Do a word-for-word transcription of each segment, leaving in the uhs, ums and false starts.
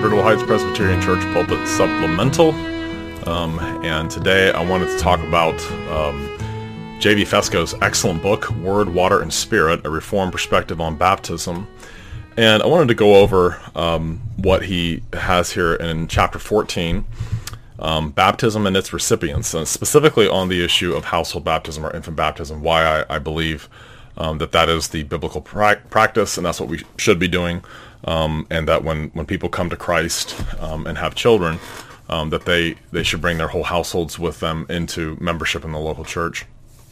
Bridwell Heights Presbyterian Church Pulpit Supplemental, um, and today I wanted to talk about um, J V Fesko's excellent book, Word, Water, and Spirit, A Reformed Perspective on Baptism. And I wanted to go over um, what he has here in chapter fourteen, um, baptism and its recipients, and specifically on the issue of household baptism or infant baptism, why I, I believe um, that that is the biblical pra- practice, and that's what we should be doing. Um, and that when, when people come to Christ um, and have children, um, that they, they should bring their whole households with them into membership in the local church.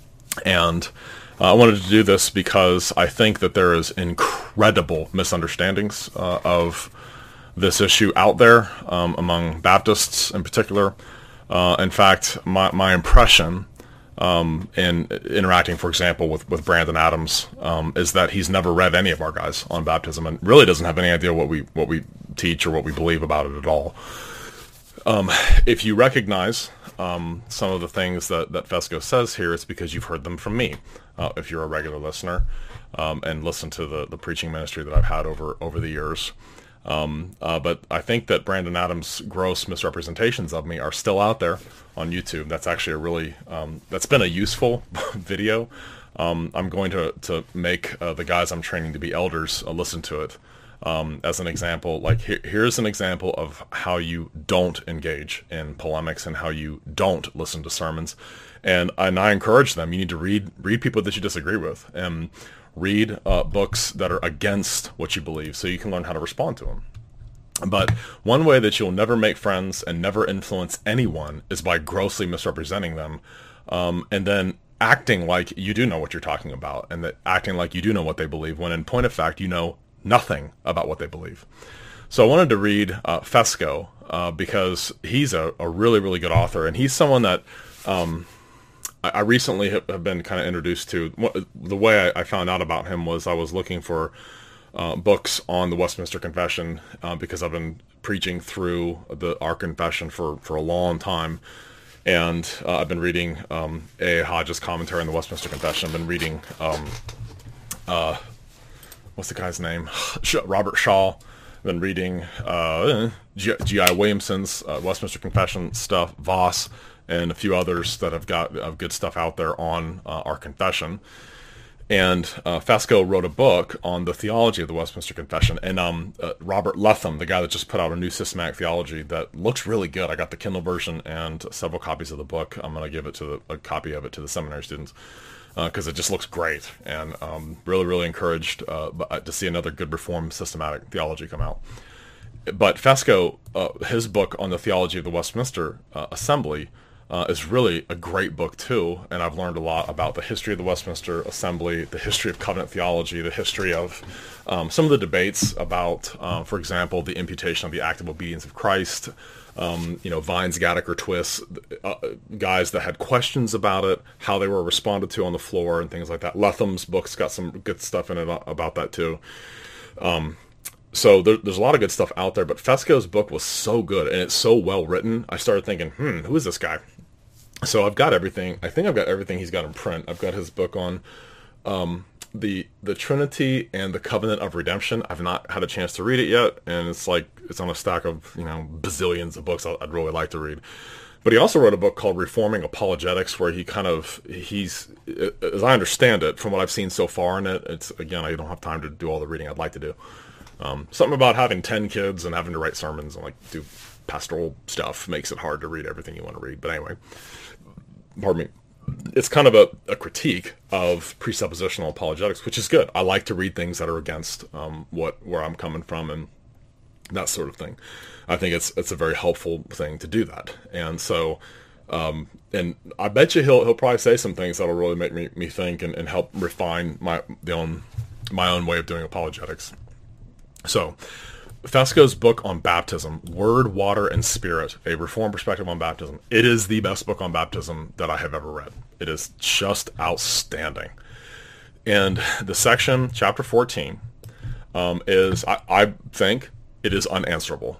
And uh, I wanted to do this because I think that there is incredible misunderstandings uh, of this issue out there um, among Baptists in particular. Uh, in fact, my, my impression Um, in interacting, for example, with, with Brandon Adams, um, is that he's never read any of our guys on baptism and really doesn't have any idea what we what we teach or what we believe about it at all. Um, if you recognize um, some of the things that, that Fesko says here, it's because you've heard them from me. Uh, if you're a regular listener um, and listen to the, the preaching ministry that I've had over, over the years. Um, uh, but I think that Brandon Adams' gross misrepresentations of me are still out there on YouTube. That's actually a really, um, that's been a useful video. Um, I'm going to, to make uh, the guys I'm training to be elders uh, listen to it um, as an example. Like, here, here's an example of how you don't engage in polemics and how you don't listen to sermons. And, and I encourage them, you need to read, read people that you disagree with, and read uh, books that are against what you believe so you can learn how to respond to them. But one way that you'll never make friends and never influence anyone is by grossly misrepresenting them, um, and then acting like you do know what you're talking about, and that acting like you do know what they believe, when in point of fact you know nothing about what they believe. So I wanted to read uh, Fesko uh, because he's a, a really, really good author, and he's someone that um, I recently have been kind of introduced to. The way I found out about him was I was looking for uh, books on the Westminster Confession uh, because I've been preaching through the our confession for, for a long time. And uh, I've been reading um, A A. Hodge's commentary on the Westminster Confession. I've been reading, um, uh, what's the guy's name? Robert Shaw. I've been reading uh, G I Williamson's uh, Westminster Confession stuff, Voss, and a few others that have got uh, good stuff out there on uh, our confession. And uh, Fesko wrote a book on the theology of the Westminster Confession. And um, uh, Robert Letham, the guy that just put out a new systematic theology that looks really good. I got the Kindle version and several copies of the book. I'm going to give it to the, a copy of it to the seminary students because uh, it just looks great. And um, really, really encouraged uh, to see another good Reformed systematic theology come out. But Fesko, uh, his book on the theology of the Westminster uh, Assembly Uh, is really a great book too, and I've learned a lot about the history of the Westminster Assembly, the history of covenant theology, the history of um, some of the debates about, uh, for example, the imputation of the active obedience of Christ, um, you know, Vines, Gattaker, Twiss, uh, guys that had questions about it, how they were responded to on the floor, and things like that. Letham's book's got some good stuff in it about that too. Um, So there, there's a lot of good stuff out there, but Fesko's book was so good, and it's so well written, I started thinking, hmm, who is this guy? So I've got everything. I think I've got everything he's got in print. I've got his book on um, the the Trinity and the Covenant of Redemption. I've not had a chance to read it yet, and it's like it's on a stack of, you know, bazillions of books I'd really like to read. But he also wrote a book called Reforming Apologetics, where he kind of, he's, as I understand it, from what I've seen so far in it, it's, again, I don't have time to do all the reading I'd like to do. Um, something about having ten kids and having to write sermons and like do pastoral stuff makes it hard to read everything you want to read. But anyway, pardon me. It's kind of a, a critique of presuppositional apologetics, which is good. I like to read things that are against um, what where I'm coming from and that sort of thing. I think it's it's a very helpful thing to do that. And so, um, and I bet you he'll he'll probably say some things that'll really make me, me think and, and help refine my the own my own way of doing apologetics. So, Fesko's book on baptism, Word, Water, and Spirit, a Reformed Perspective on Baptism. It is the best book on baptism that I have ever read. It is just outstanding. And the section, chapter fourteen, um, is, I, I think, it is unanswerable.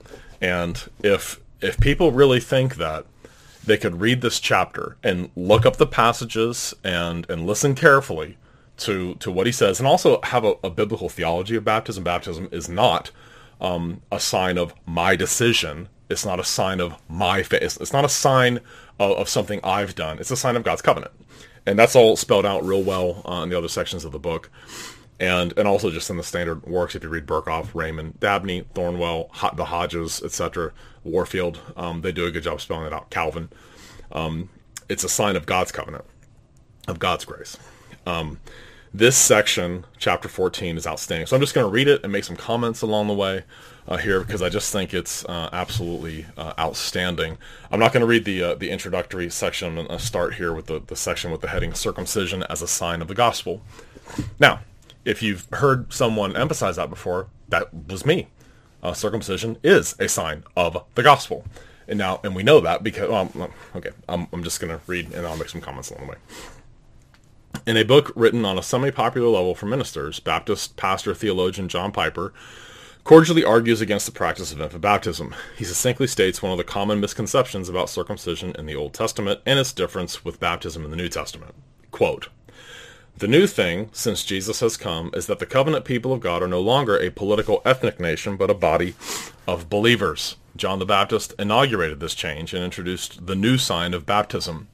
And if if people really think that they could read this chapter and look up the passages and, and listen carefully to, to what he says, and also have a, a biblical theology of baptism. Baptism is not um, a sign of my decision. It's not a sign of my faith. It's not a sign of, of something I've done. It's a sign of God's covenant. And that's all spelled out real well uh, in the other sections of the book. And and also just in the standard works, if you read Berkhoff, Raymond, Dabney, Thornwell, Ho- the Hodges, et cetera, Warfield, um, they do a good job spelling it out. Calvin. Um, it's a sign of God's covenant, of God's grace. Um, this section, chapter fourteen, is outstanding. So I'm just going to read it and make some comments along the way uh, here, because I just think it's uh, absolutely uh, outstanding. I'm not going to read the uh, the introductory section. I'm going to start here with the, the section with the heading Circumcision as a Sign of the Gospel. Now, if you've heard someone emphasize that before, that was me. Uh, circumcision is a sign of the gospel. And now, and we know that because, well, okay, I'm, I'm just going to read and I'll make some comments along the way. In a book written on a semi-popular level for ministers, Baptist pastor theologian John Piper cordially argues against the practice of infant baptism. He succinctly states one of the common misconceptions about circumcision in the Old Testament and its difference with baptism in the New Testament. Quote, "The new thing, since Jesus has come, is that the covenant people of God are no longer a political ethnic nation, but a body of believers. John the Baptist inaugurated this change and introduced the new sign of baptism.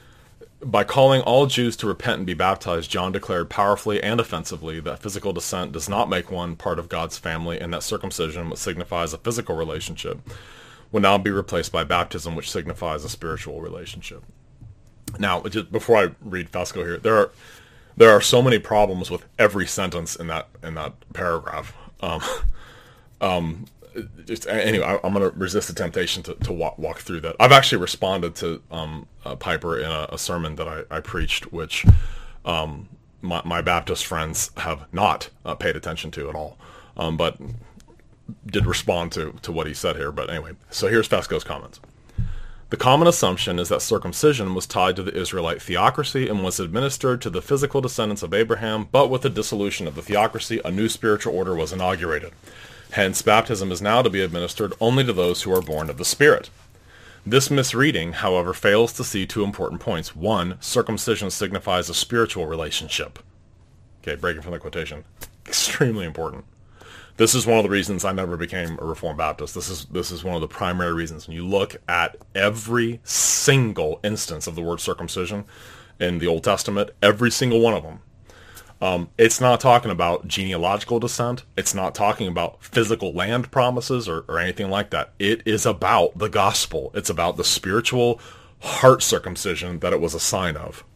By calling all Jews to repent and be baptized, John declared powerfully and offensively that physical descent does not make one part of God's family, and that circumcision, which signifies a physical relationship, will now be replaced by baptism, which signifies a spiritual relationship." Now, just before I read Fesco here, there are there are so many problems with every sentence in that in that paragraph. Um, um, just, anyway, I, I'm going to resist the temptation to, to walk, walk through that. I've actually responded to um, uh, Piper in a, a sermon that I, I preached, which um, my, my Baptist friends have not uh, paid attention to at all, um, but did respond to, to what he said here. But anyway, so here's Fesco's comments. "The common assumption is that circumcision was tied to the Israelite theocracy and was administered to the physical descendants of Abraham, but with the dissolution of the theocracy, a new spiritual order was inaugurated. Hence, baptism is now to be administered only to those who are born of the Spirit. This misreading, however, fails to see two important points. One, circumcision signifies a spiritual relationship." Okay, breaking from the quotation. Extremely important. This is one of the reasons I never became a Reformed Baptist. This is this is one of the primary reasons. When you look at every single instance of the word circumcision in the Old Testament, every single one of them, um, it's not talking about genealogical descent. It's not talking about physical land promises or, or anything like that. It is about the gospel. It's about the spiritual heart circumcision that it was a sign of.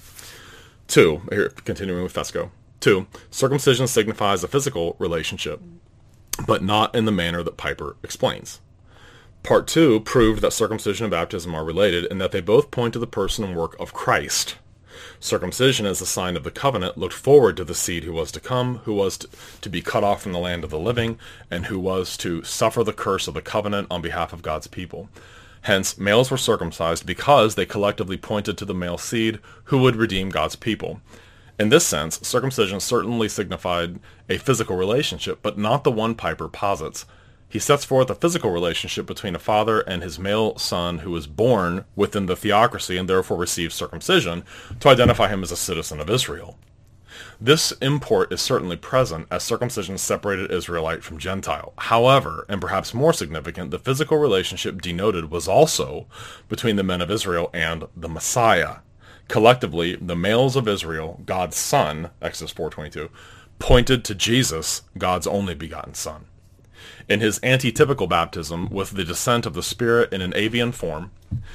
Two, here, continuing with Fesco. Two, circumcision signifies a physical relationship, but not in the manner that Piper explains. Part two proved that circumcision and baptism are related and that they both point to the person and work of Christ. Circumcision, as a sign of the covenant, looked forward to the seed who was to come, who was to, to be cut off from the land of the living, and who was to suffer the curse of the covenant on behalf of God's people. Hence, males were circumcised because they collectively pointed to the male seed who would redeem God's people. In this sense, circumcision certainly signified a physical relationship, but not the one Piper posits. He sets forth a physical relationship between a father and his male son who was born within the theocracy and therefore received circumcision to identify him as a citizen of Israel. This import is certainly present as circumcision separated Israelite from Gentile. However, and perhaps more significant, the physical relationship denoted was also between the men of Israel and the Messiah. Collectively, the males of Israel, God's son, Exodus four twenty-two, pointed to Jesus, God's only begotten son. In his antitypical baptism with the descent of the Spirit in an avian form,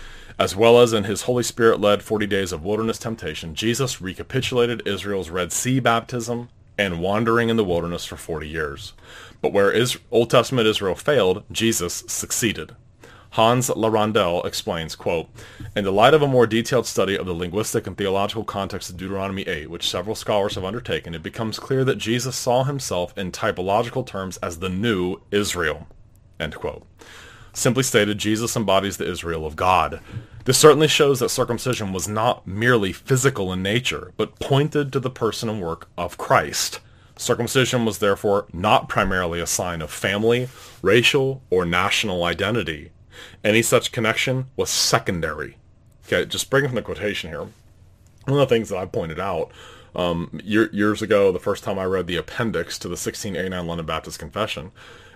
as well as in his Holy Spirit-led forty days of wilderness temptation, Jesus recapitulated Israel's Red Sea baptism and wandering in the wilderness for forty years. But where Old Testament Israel failed, Jesus succeeded. Hans Larondel explains, quote, "In the light of a more detailed study of the linguistic and theological context of Deuteronomy eight, which several scholars have undertaken, it becomes clear that Jesus saw himself in typological terms as the new Israel." End quote. Simply stated, Jesus embodies the Israel of God. This certainly shows that circumcision was not merely physical in nature, but pointed to the person and work of Christ. Circumcision was therefore not primarily a sign of family, racial, or national identity. Any such connection was secondary. Okay, just bringing from the quotation here, one of the things that I pointed out um, year, years ago, the first time I read the appendix to the sixteen eighty-nine London Baptist Confession,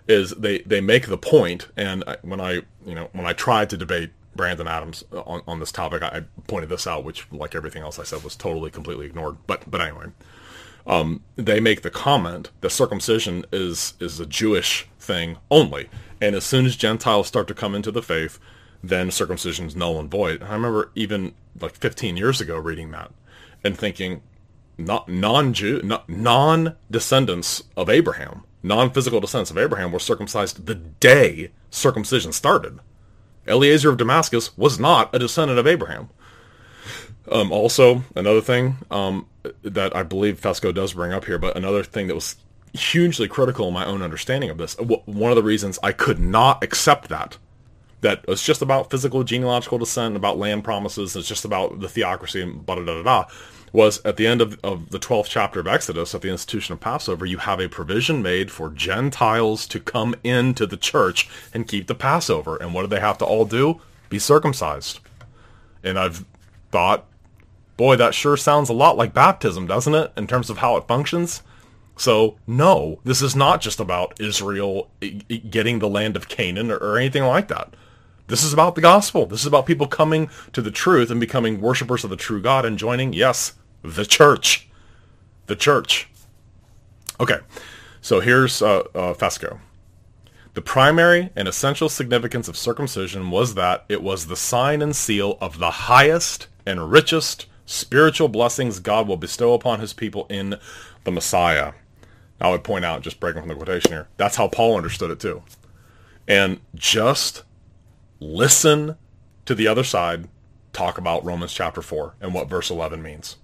is they, they make the point, and I, when I you know when I tried to debate Brandon Adams on, on this topic, I pointed this out, which, like everything else I said, was totally, completely ignored. But but anyway, um, they make the comment that circumcision is is a Jewish thing only, and as soon as Gentiles start to come into the faith, then circumcision is null and void. And I remember even like fifteen years ago reading that and thinking, not non-Jew, not, non-descendants of Abraham, non-physical descendants of Abraham were circumcised the day circumcision started. Eliezer of Damascus was not a descendant of Abraham. Um, also, another thing um, that I believe Fesko does bring up here, but another thing that was hugely critical in my own understanding of this, one of the reasons I could not accept that, that it's just about physical genealogical descent, about land promises, it's just about the theocracy and blah, da, da, da, da, was at the end of, of the twelfth chapter of Exodus, at the institution of Passover, you have a provision made for Gentiles to come into the church and keep the Passover. And what do they have to all do? Be circumcised. And I've thought, boy, that sure sounds a lot like baptism, doesn't it, in terms of how it functions? So, no, this is not just about Israel getting the land of Canaan or, or anything like that. This is about the gospel. This is about people coming to the truth and becoming worshipers of the true God and joining, yes, the church. The church. Okay, so here's uh, uh, Fesko. The primary and essential significance of circumcision was that it was the sign and seal of the highest and richest spiritual blessings God will bestow upon his people in the Messiah. I would point out, just breaking from the quotation here, that's how Paul understood it too. And just listen to the other side talk about Romans chapter four and what verse eleven means.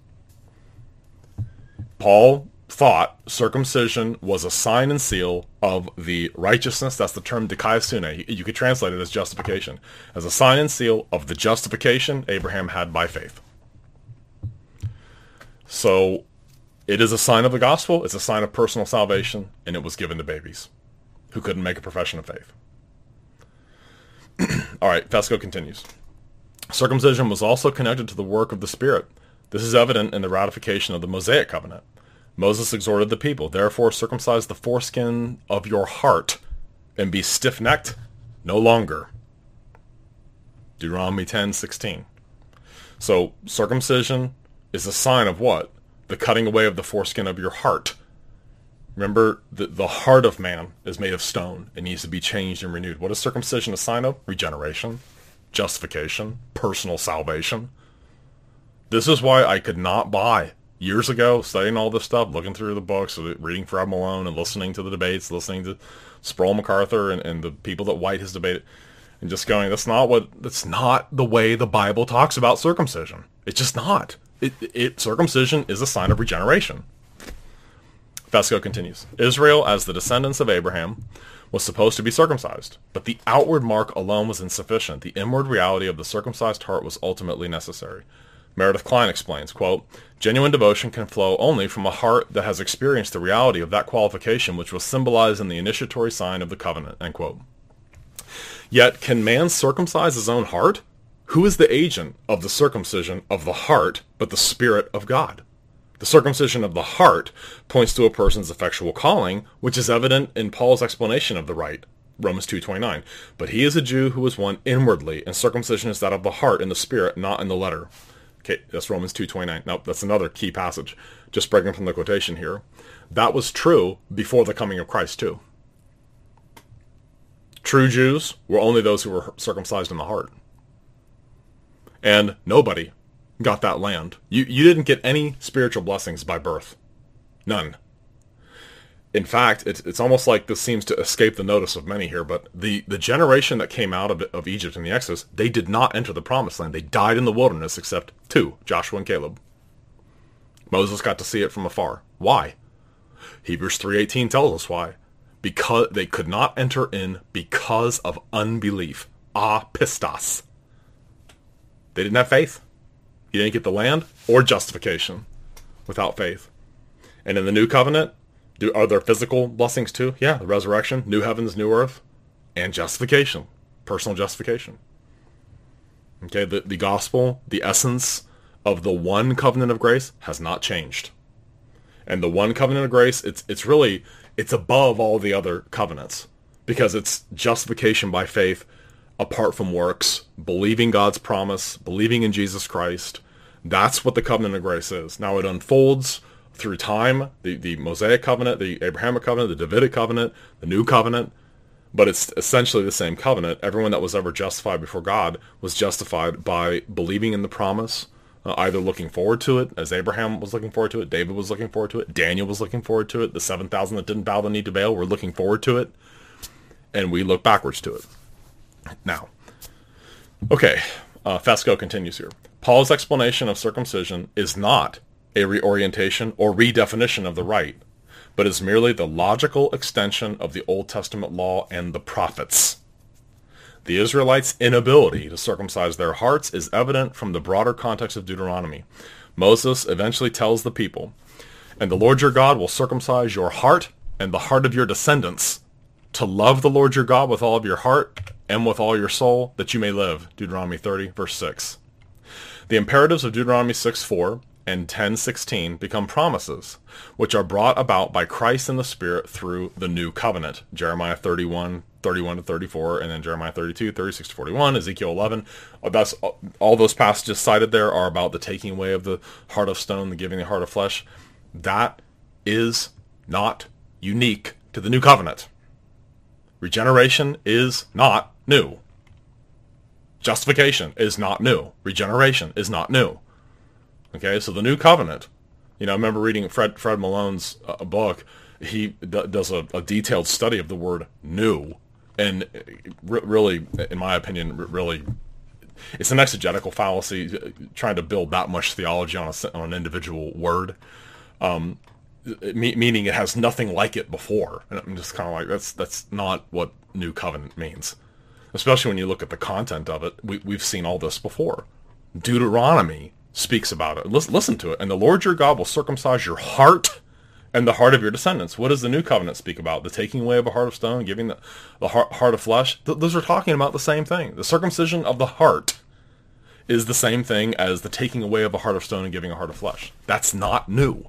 Paul thought circumcision was a sign and seal of the righteousness. That's the term dikaiosune. You could translate it as justification. As a sign and seal of the justification Abraham had by faith. So it is a sign of the gospel. It's a sign of personal salvation. And it was given to babies who couldn't make a profession of faith. All right, Fesko continues. Circumcision was also connected to the work of the Spirit. This is evident in the ratification of the Mosaic covenant. Moses exhorted the people, therefore circumcise the foreskin of your heart and be stiff-necked no longer. Deuteronomy ten sixteen. So circumcision is a sign of what? The cutting away of the foreskin of your heart. Remember, the, the heart of man is made of stone. It needs to be changed and renewed. What is circumcision a sign of? Regeneration, justification, personal salvation. This is why I could not buy, years ago, studying all this stuff, looking through the books, reading Fred Malone and listening to the debates, listening to Sproul MacArthur and, and the people that White has debated, and just going, that's not what, that's not the way the Bible talks about circumcision. It's just not. It, it circumcision is a sign of regeneration. Fesko continues. Israel, as the descendants of Abraham, was supposed to be circumcised, but the outward mark alone was insufficient. The inward reality of the circumcised heart was ultimately necessary. Meredith Kline explains, quote, genuine devotion can flow only from a heart that has experienced the reality of that qualification which was symbolized in the initiatory sign of the covenant, end quote. Yet, can man circumcise his own heart? Who is the agent of the circumcision of the heart but the Spirit of God? The circumcision of the heart points to a person's effectual calling, which is evident in Paul's explanation of the rite, Romans two twenty-nine. But he is a Jew who is one inwardly, and circumcision is that of the heart in the spirit, not in the letter. Okay, that's Romans two twenty-nine. Nope, that's another key passage. Just breaking from the quotation here. That was true before the coming of Christ, too. True Jews were only those who were circumcised in the heart. And nobody got that land. You you didn't get any spiritual blessings by birth. None. In fact, it's it's almost like this seems to escape the notice of many here, but the, the generation that came out of, of Egypt in the Exodus, they did not enter the promised land. They died in the wilderness, except two, Joshua and Caleb. Moses got to see it from afar. Why? Hebrews three eighteen tells us why. Because they could not enter in because of unbelief. Apistos. They didn't have faith. You didn't get the land or justification without faith. And in the new covenant, do, are there physical blessings too? Yeah, the resurrection, new heavens, new earth, and justification, personal justification. Okay, the, the gospel, the essence of the one covenant of grace has not changed. And the one covenant of grace, it's it's really, it's above all the other covenants. because it's justification by faith apart from works, believing God's promise, believing in Jesus Christ. That's what the covenant of grace is. Now it unfolds through time, the, the Mosaic covenant, the Abrahamic covenant, the Davidic covenant, the new covenant, but it's essentially the same covenant. Everyone that was ever justified before God was justified by believing in the promise, uh, either looking forward to it, as Abraham was looking forward to it, David was looking forward to it, Daniel was looking forward to it, the seven thousand that didn't bow the knee to Baal were looking forward to it, and we look backwards to it. Now, okay, uh, Fesco continues here. Paul's explanation of circumcision is not a reorientation or redefinition of the rite, but is merely the logical extension of the Old Testament law and the prophets. The Israelites' inability to circumcise their hearts is evident from the broader context of Deuteronomy. Moses eventually tells the people, "And the Lord your God will circumcise your heart and the heart of your descendants, to love the Lord your God with all of your heart and with all your soul, that you may live." Deuteronomy thirty, verse six. The imperatives of Deuteronomy six four and ten sixteen become promises, which are brought about by Christ in the Spirit through the new covenant. Jeremiah thirty-one, thirty-one to thirty-four, and then Jeremiah thirty-two, thirty-six to forty-one, Ezekiel eleven. That's all those passages cited there are about the taking away of the heart of stone, the giving the heart of flesh. That is not unique to the new covenant. Regeneration is not new. Justification is not new. Regeneration is not new. Okay, so the new covenant, you know, I remember reading Fred Fred Malone's uh, book. He d- does a, a detailed study of the word new, and r- really, in my opinion, r- really, it's an exegetical fallacy, trying to build that much theology on, a, on an individual word, um, me- meaning it has nothing like it before. And I'm just kind of like, that's that's not what new covenant means, especially when you look at the content of it. We, we've seen all this before. Deuteronomy speaks about it. Listen, listen to it. "And the Lord your God will circumcise your heart and the heart of your descendants." What does the new covenant speak about? The taking away of a heart of stone, giving the, the heart, heart of flesh. Th- those are talking about the same thing. The circumcision of the heart is the same thing as the taking away of a heart of stone and giving a heart of flesh. That's not new.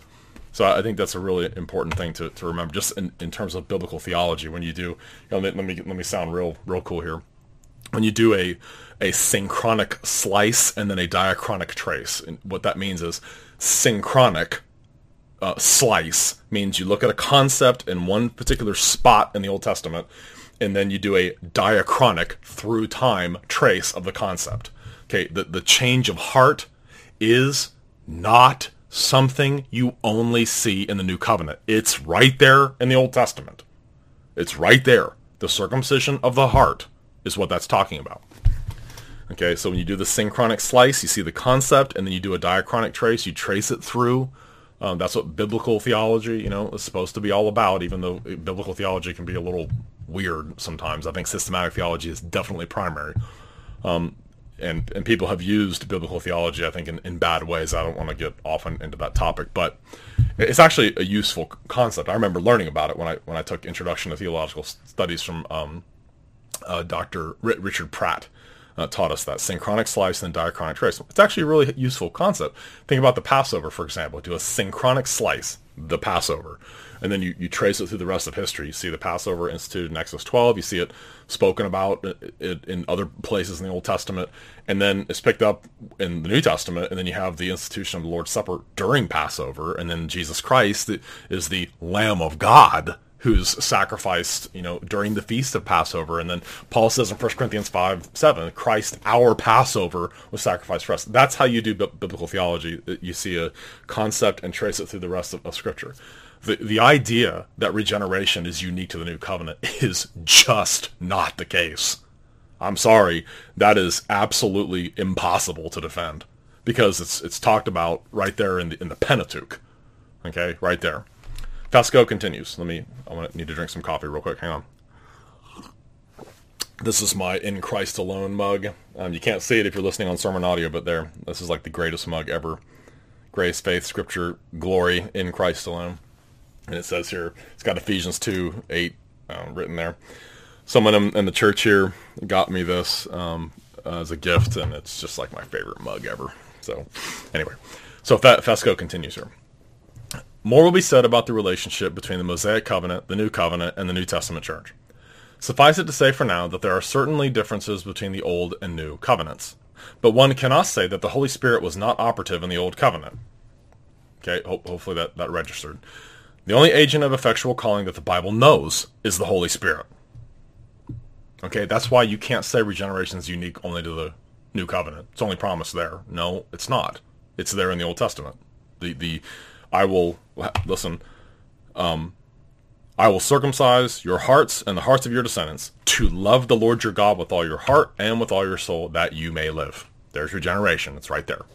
So I think that's a really important thing to, to remember, just in, in terms of biblical theology. When you do, you know, let me let me sound real real cool here. When you do a a synchronic slice and then a diachronic trace, and what that means is synchronic uh, slice means you look at a concept in one particular spot in the Old Testament, and then you do a diachronic through time trace of the concept. Okay, the the change of heart is not something you only see in the New Covenant. It's right there in the Old Testament. It's right there. The circumcision of the heart is what that's talking about. Okay, so when you do the synchronic slice, you see the concept, and then you do a diachronic trace, you trace it through. Um, that's what biblical theology, you know, is supposed to be all about, even though biblical theology can be a little weird sometimes. I think systematic theology is definitely primary. Um, and, and people have used biblical theology, I think, in, in bad ways. I don't want to get often into that topic, but it's actually a useful concept. I remember learning about it when I when I took Introduction to Theological Studies from um, uh, Doctor R- Richard Pratt. Uh, taught us that synchronic slice and diachronic trace. It's actually a really useful concept. Think about the Passover, for example. Do a synchronic slice, the Passover, and then you, you trace it through the rest of history. You see the Passover instituted in Exodus twelve. You see it spoken about in, in other places in the Old Testament, and then it's picked up in the New Testament, and then you have the institution of the Lord's Supper during Passover, and then Jesus Christ is the Lamb of God who's sacrificed, you know, during the feast of Passover. And then Paul says in First Corinthians five seven, Christ, our Passover, was sacrificed for us. That's how you do b- biblical theology. You see a concept and trace it through the rest of, of Scripture. The, the idea that regeneration is unique to the New Covenant is just not the case. I'm sorry, that is absolutely impossible to defend, because it's it's talked about right there in the, in the Pentateuch. Okay, right there. Fesco continues. Let me, I want to need to drink some coffee real quick. Hang on. This is my In Christ Alone mug. Um, you can't see it if you're listening on sermon audio, but there, this is like the greatest mug ever. Grace, faith, scripture, glory, in Christ alone. And it says here, it's got Ephesians two eight uh, written there. Someone in, in the church here got me this um, uh, as a gift, and it's just like my favorite mug ever. So, anyway. So Fesco continues here. More will be said about the relationship between the Mosaic Covenant, the New Covenant, and the New Testament Church. Suffice it to say for now that there are certainly differences between the Old and New Covenants. But one cannot say that the Holy Spirit was not operative in the Old Covenant. Okay, ho- hopefully that, that registered. The only agent of effectual calling that the Bible knows is the Holy Spirit. Okay, that's why you can't say regeneration is unique only to the New Covenant. It's only promised there. No, it's not. It's there in the Old Testament. The the I will listen. Um, I will circumcise your hearts and the hearts of your descendants to love the Lord your God with all your heart and with all your soul, that you may live. There's regeneration. It's right there.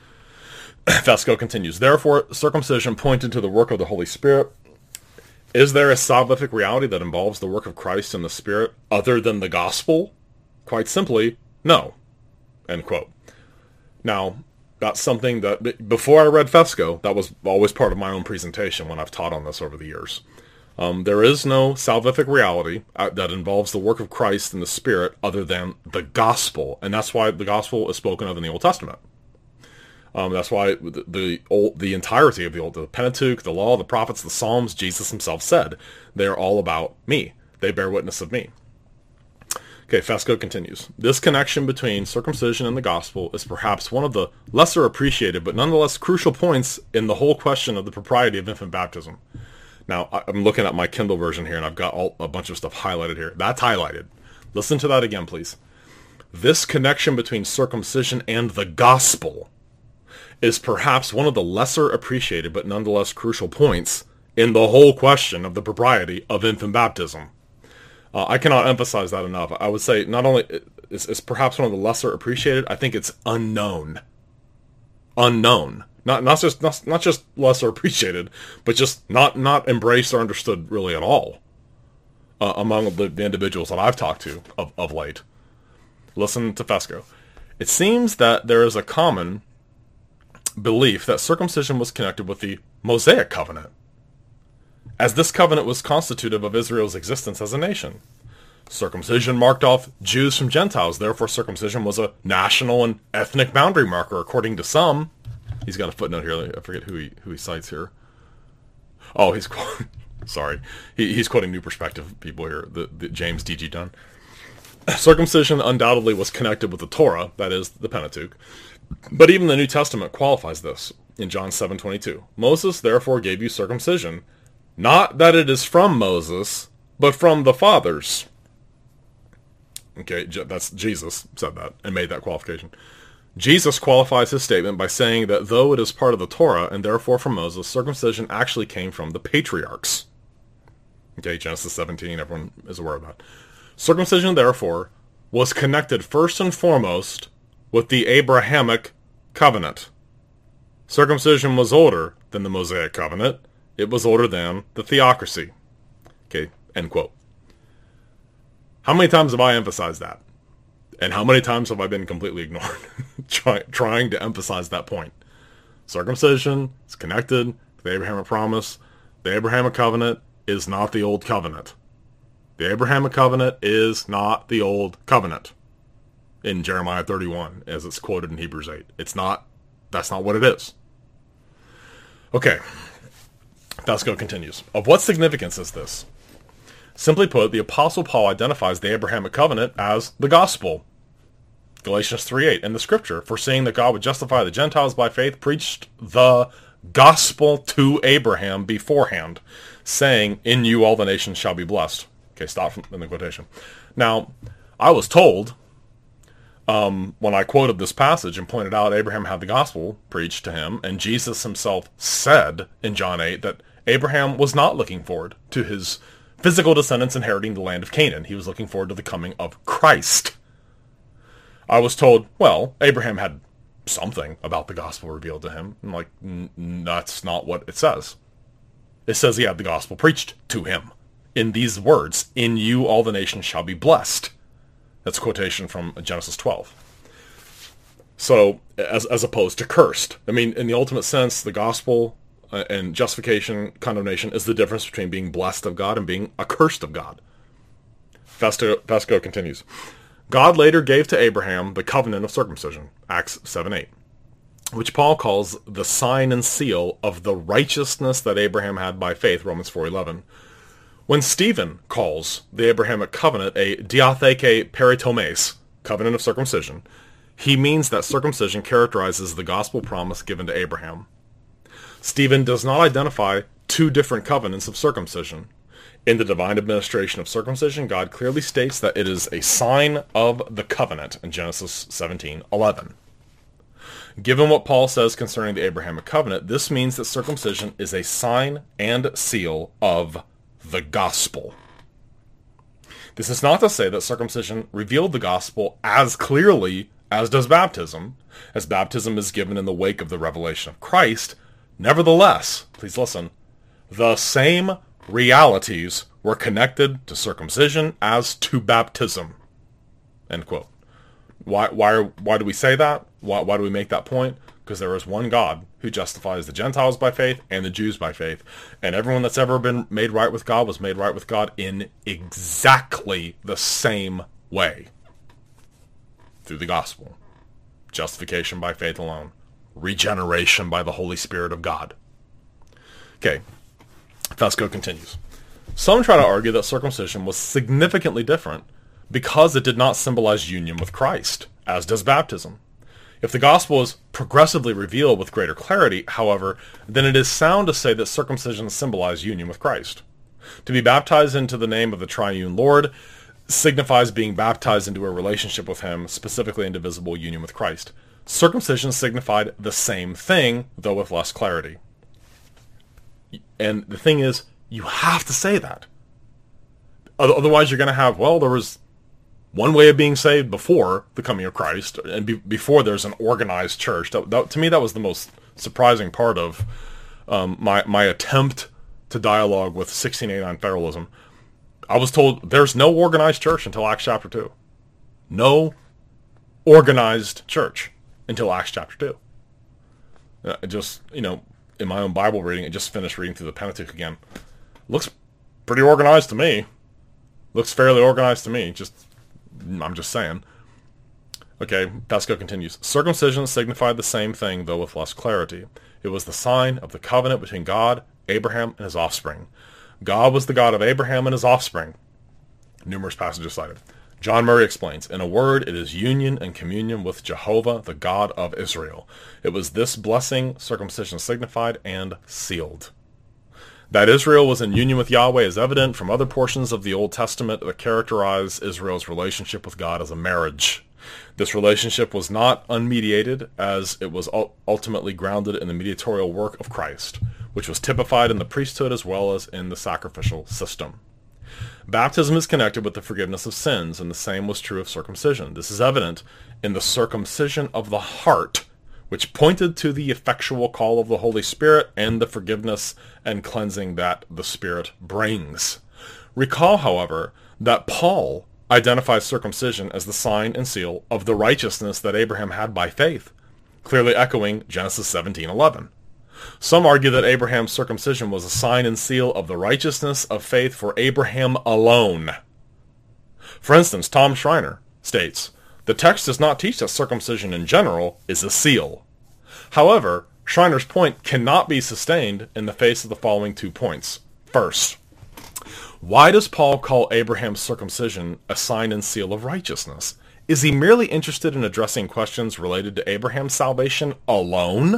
Fesco continues. Therefore, circumcision pointed to the work of the Holy Spirit. Is there a salvific reality that involves the work of Christ and the Spirit other than the gospel? Quite simply, no. End quote. Now, that's something that, before I read Fesco, that was always part of my own presentation when I've taught on this over the years. Um, there is no salvific reality uh, that involves the work of Christ and the Spirit other than the gospel. And that's why the gospel is spoken of in the Old Testament. Um, that's why the the, old, the entirety of the Old, the Pentateuch, the Law, the Prophets, the Psalms, Jesus himself said, they're all about me. They bear witness of me. Okay, Fesco continues. This connection between circumcision and the gospel is perhaps one of the lesser appreciated but nonetheless crucial points in the whole question of the propriety of infant baptism. Now, I'm looking at my Kindle version here, and I've got all, a bunch of stuff highlighted here. That's highlighted. Listen to that again, please. This connection between circumcision and the gospel is perhaps one of the lesser appreciated but nonetheless crucial points in the whole question of the propriety of infant baptism. Uh, I cannot emphasize that enough. I would say not only is it's perhaps one of the lesser appreciated, I think it's unknown. Unknown. Not not just not, not just lesser appreciated, but just not, not embraced or understood really at all uh, among the, the individuals that I've talked to of, of late. Listen to Fesco. It seems that there is a common belief that circumcision was connected with the Mosaic covenant, as this covenant was constitutive of Israel's existence as a nation. Circumcision marked off Jews from Gentiles, therefore circumcision was a national and ethnic boundary marker, according to some. He's got a footnote here. I forget who he who he cites here. Oh, he's quoting, sorry. He, he's quoting New Perspective people here, the, the James D G Dunn. Circumcision undoubtedly was connected with the Torah, that is, the Pentateuch. But even the New Testament qualifies this in John seven twenty-two. Moses therefore gave you circumcision, not that it is from Moses, but from the fathers. Okay, that's Jesus said that and made that qualification. Jesus qualifies his statement by saying that though it is part of the Torah and therefore from Moses, circumcision actually came from the patriarchs. Okay, Genesis seventeen, everyone is aware of that. Circumcision, therefore, was connected first and foremost with the Abrahamic covenant. Circumcision was older than the Mosaic covenant. It was older than the theocracy. Okay, end quote. How many times have I emphasized that? And how many times have I been completely ignored Try, trying to emphasize that point? Circumcision is connected to the Abrahamic promise. The Abrahamic covenant is not the old covenant. The Abrahamic covenant is not the old covenant in Jeremiah thirty-one, as it's quoted in Hebrews eight. It's not, that's not what it is. Okay, Fesco continues. Of what significance is this? Simply put, the Apostle Paul identifies the Abrahamic covenant as the gospel. Galatians three eight, and the scripture, foreseeing that God would justify the Gentiles by faith, preached the gospel to Abraham beforehand, saying, in you all the nations shall be blessed. Okay, stop in the quotation. Now, I was told, um, when I quoted this passage and pointed out Abraham had the gospel preached to him, and Jesus himself said in John eight that Abraham was not looking forward to his physical descendants inheriting the land of Canaan. He was looking forward to the coming of Christ. I was told, well, Abraham had something about the gospel revealed to him. I'm like, that's not what it says. It says he had the gospel preached to him. In these words, in you all the nations shall be blessed. That's a quotation from Genesis twelve. So, as as opposed to cursed. I mean, in the ultimate sense, the gospel and justification, condemnation, is the difference between being blessed of God and being accursed of God. Fesco, Fesco continues. God later gave to Abraham the covenant of circumcision, Acts seven eight, which Paul calls the sign and seal of the righteousness that Abraham had by faith, Romans four eleven. When Stephen calls the Abrahamic covenant a diatheke peritomes, covenant of circumcision, he means that circumcision characterizes the gospel promise given to Abraham. Stephen does not identify two different covenants of circumcision. In the divine administration of circumcision, God clearly states that it is a sign of the covenant in Genesis seventeen eleven. Given what Paul says concerning the Abrahamic covenant, this means that circumcision is a sign and seal of the gospel. This is not to say that circumcision revealed the gospel as clearly as does baptism, as baptism is given in the wake of the revelation of Christ. Nevertheless, please listen, the same realities were connected to circumcision as to baptism. End quote. Why, why, why do we say that? Why, why do we make that point? Because there is one God who justifies the Gentiles by faith and the Jews by faith. And everyone that's ever been made right with God was made right with God in exactly the same way. Through the gospel. Justification by faith alone. Regeneration by the Holy Spirit of God. Okay. Fesko continues. Some try to argue that circumcision was significantly different because it did not symbolize union with Christ, as does baptism. If the gospel is progressively revealed with greater clarity, however, then it is sound to say that circumcision symbolized union with Christ. To be baptized into the name of the triune Lord signifies being baptized into a relationship with him, specifically indivisible union with Christ. Circumcision signified the same thing, though with less clarity. And the thing is, you have to say that. Otherwise you're going to have, well, there was one way of being saved before the coming of Christ, and be, before there's an organized church. That, that, to me, that was the most surprising part of um, my my attempt to dialogue with sixteen eighty-nine federalism. I was told there's no organized church until Acts chapter two. No organized church until Acts chapter two. Uh, it just, you know, in my own Bible reading, I just finished reading through the Pentateuch again. Looks pretty organized to me. Looks fairly organized to me. Just, I'm just saying. Okay, Fesko continues. Circumcision signified the same thing, though with less clarity. It was the sign of the covenant between God, Abraham, and his offspring. God was the God of Abraham and his offspring. Numerous passages cited. John Murray explains, in a word, it is union and communion with Jehovah, the God of Israel. It was this blessing circumcision signified and sealed. That Israel was in union with Yahweh is evident from other portions of the Old Testament that characterize Israel's relationship with God as a marriage. This relationship was not unmediated, as it was ultimately grounded in the mediatorial work of Christ, which was typified in the priesthood as well as in the sacrificial system. Baptism is connected with the forgiveness of sins, and the same was true of circumcision. This is evident in the circumcision of the heart, which pointed to the effectual call of the Holy Spirit and the forgiveness and cleansing that the Spirit brings. Recall, however, that Paul identifies circumcision as the sign and seal of the righteousness that Abraham had by faith, clearly echoing Genesis seventeen eleven. Some argue that Abraham's circumcision was a sign and seal of the righteousness of faith for Abraham alone. For instance, Tom Schreiner states, the text does not teach that circumcision in general is a seal. However, Schreiner's point cannot be sustained in the face of the following two points. First, why does Paul call Abraham's circumcision a sign and seal of righteousness? Is he merely interested in addressing questions related to Abraham's salvation alone?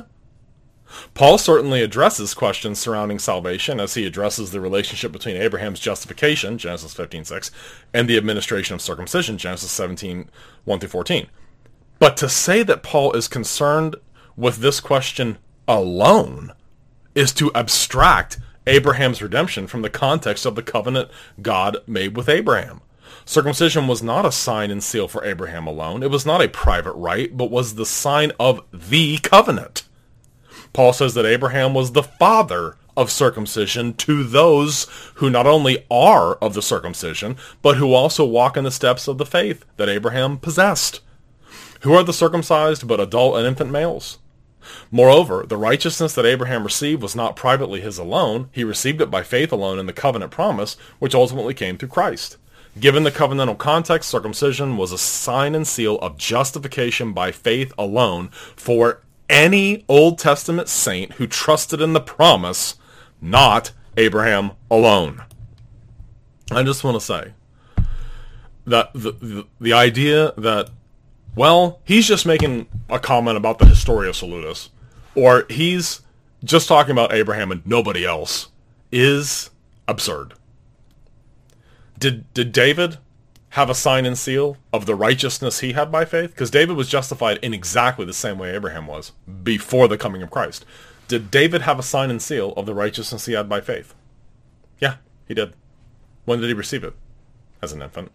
Paul certainly addresses questions surrounding salvation as he addresses the relationship between Abraham's justification, Genesis fifteen six, and the administration of circumcision, Genesis seventeen one through fourteen. But to say that Paul is concerned with this question alone is to abstract Abraham's redemption from the context of the covenant God made with Abraham. Circumcision was not a sign and seal for Abraham alone. It was not a private rite, but was the sign of the covenant. Paul says that Abraham was the father of circumcision to those who not only are of the circumcision, but who also walk in the steps of the faith that Abraham possessed. Who are the circumcised but adult and infant males? Moreover, the righteousness that Abraham received was not privately his alone. He received it by faith alone in the covenant promise, which ultimately came through Christ. Given the covenantal context, circumcision was a sign and seal of justification by faith alone for any Old Testament saint who trusted in the promise, not Abraham alone. I just want to say that the, the the idea that, well, he's just making a comment about the Historia Salutis, or he's just talking about Abraham and nobody else, is absurd. Did did David have a sign and seal of the righteousness he had by faith? Because David was justified in exactly the same way Abraham was before the coming of Christ. Did David have a sign and seal of the righteousness he had by faith? Yeah, he did. When did he receive it? As an infant.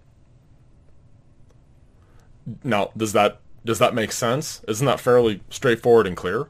Now, does that does that make sense? Isn't that fairly straightforward and clear?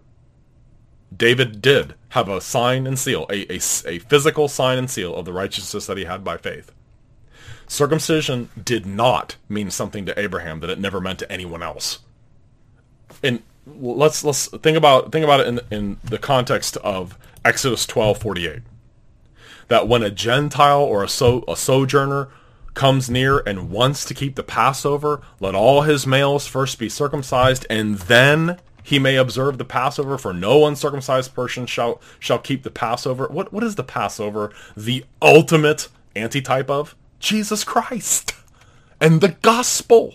David did have a sign and seal, a, a, a physical sign and seal of the righteousness that he had by faith. Circumcision did not mean something to Abraham that it never meant to anyone else. And let's let's think about think about it in in the context of Exodus twelve forty-eight. That when a Gentile or a so a sojourner comes near and wants to keep the Passover, let all his males first be circumcised, and then he may observe the Passover, for no uncircumcised person shall shall keep the Passover. What what is the Passover? The ultimate antitype of Jesus Christ and the gospel.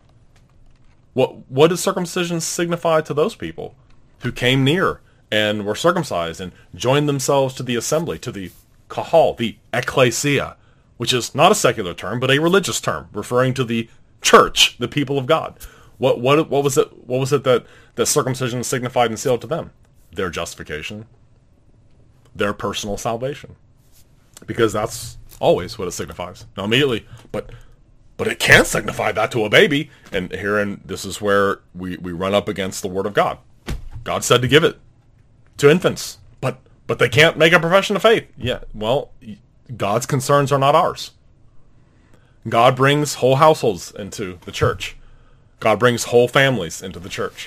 What what does circumcision signify to those people who came near and were circumcised and joined themselves to the assembly, to the kahal, the ecclesia, which is not a secular term but a religious term referring to the church, the people of God? What what what was it? What was it that that circumcision signified and sealed to them? Their justification, their personal salvation, because that's always what it signifies. Now immediately, but but it can't signify that to a baby. And herein, this is where we, we run up against the Word of God. God said to give it to infants, but but they can't make a profession of faith. Yeah, well, God's concerns are not ours. God brings whole households into the church. God brings whole families into the church.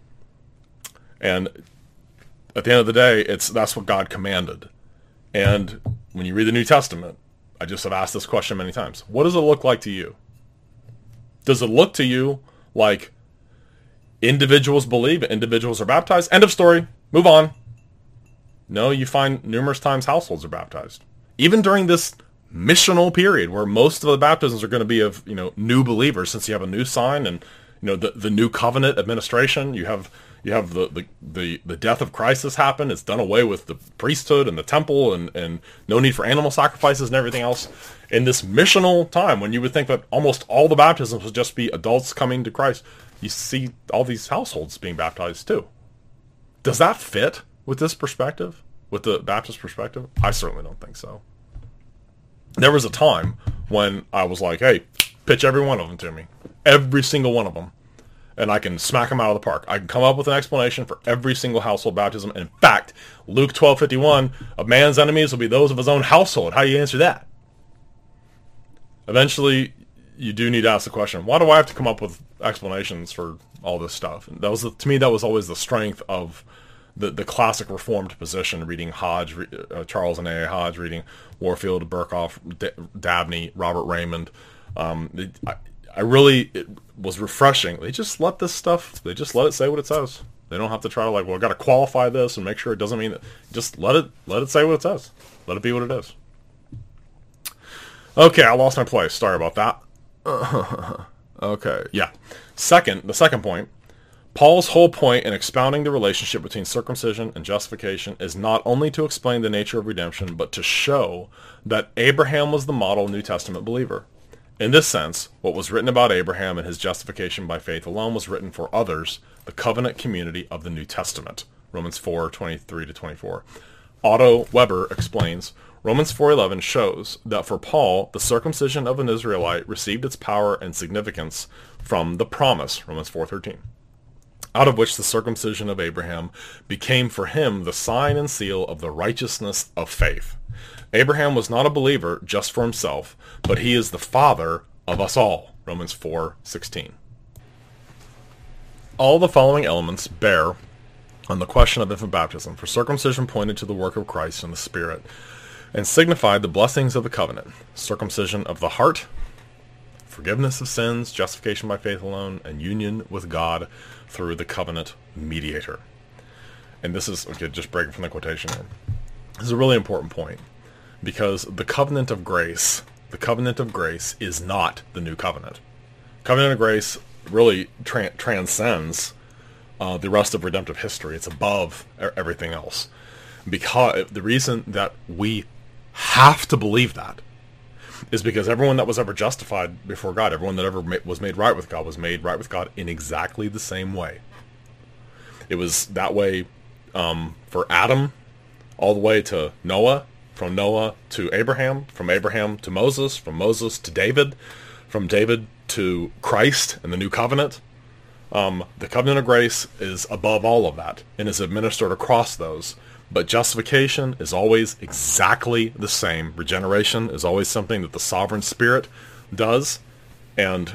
And at the end of the day, it's that's what God commanded. And when you read the New Testament, I just have asked this question many times. What does it look like to you? Does it look to you like individuals believe, individuals are baptized? End of story. Move on. No, you find numerous times households are baptized. Even during this missional period where most of the baptisms are going to be of, you know, new believers, since you have a new sign and, you know, the, the new covenant administration, you have You have the, the, the, the death of Christ has happened. It's done away with the priesthood and the temple and, and no need for animal sacrifices and everything else. In this missional time, when you would think that almost all the baptisms would just be adults coming to Christ, you see all these households being baptized too. Does that fit with this perspective? With the Baptist perspective? I certainly don't think so. There was a time when I was like, hey, pitch every one of them to me. Every single one of them. And I can smack them out of the park. I can come up with an explanation for every single household baptism. In fact, Luke twelve fifty-one, a man's enemies will be those of his own household. How do you answer that? Eventually, you do need to ask the question, why do I have to come up with explanations for all this stuff? And that was, to me, that was always the strength of the, the classic Reformed position, reading Hodge, uh, Charles and A A Hodge, reading Warfield, Burkhoff, D- Dabney, Robert Raymond. Um, it, I, I really, it was refreshing. They just let this stuff, they just let it say what it says. They don't have to try to like, well, I got to qualify this and make sure it doesn't mean that. Just let it, let it say what it says. Let it be what it is. Okay, I lost my place. Sorry about that. Okay, yeah. Second, the second point, Paul's whole point in expounding the relationship between circumcision and justification is not only to explain the nature of redemption, but to show that Abraham was the model New Testament believer. In this sense, what was written about Abraham and his justification by faith alone was written for others, the covenant community of the New Testament. Romans four twenty-three to twenty-four. Otto Weber explains, Romans four eleven shows that for Paul, the circumcision of an Israelite received its power and significance from the promise, Romans four thirteen, out of which the circumcision of Abraham became for him the sign and seal of the righteousness of faith. Abraham was not a believer just for himself, but he is the father of us all, Romans four sixteen. All the following elements bear on the question of infant baptism, for circumcision pointed to the work of Christ in the Spirit, and signified the blessings of the covenant, circumcision of the heart, forgiveness of sins, justification by faith alone, and union with God through the covenant mediator. And this is, okay, just breaking from the quotation here. This is a really important point, because the covenant of grace the covenant of grace is not the new covenant. Covenant of grace really tra- transcends uh, the rest of redemptive history. It's above everything else. Because the reason that we have to believe that is because everyone that was ever justified before God, everyone that ever ma- was made right with God, was made right with God in exactly the same way. It was that way um, for Adam, all the way to Noah, from Noah to Abraham, from Abraham to Moses, from Moses to David, from David to Christ and the new covenant. Um, the covenant of grace is above all of that and is administered across those. But justification is always exactly the same. Regeneration is always something that the sovereign Spirit does. And